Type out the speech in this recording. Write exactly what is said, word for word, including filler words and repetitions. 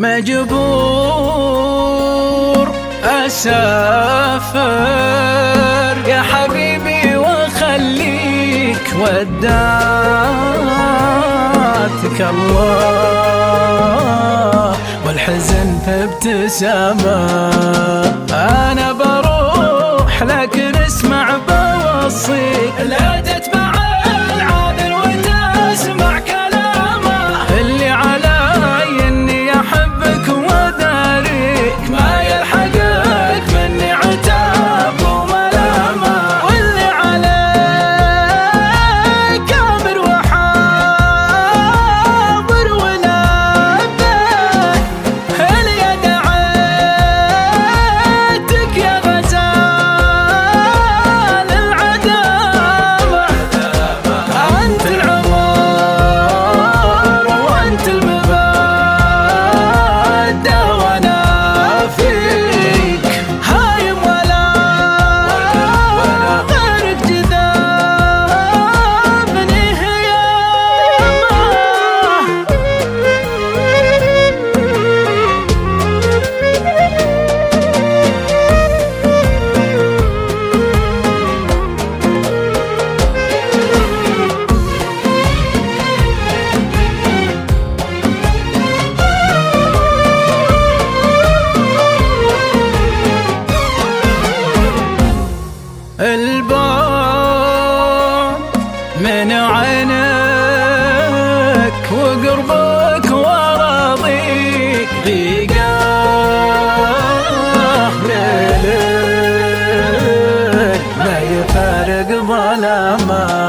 مجبور أسافر يا حبيبي وأخليك وداتك الله والحزن في ابتسامة. أنا بروح لكن اسمع بوصيك لا تتبع العابر وتسمع كلامه، اللي علي إني أحبك وداريك ما يلحقك مني عتاب وملامة، واللي عليك أمر وحاضر ونبه اللي دعيتك يا غزال العدامة. أنت العمر وأنت المبادة وأنا فيك هايم ولا غيرك جذابني هيامة. البعد من عينك وقربك وراضيك ضيقه ليلك ما يفارق ظلامه.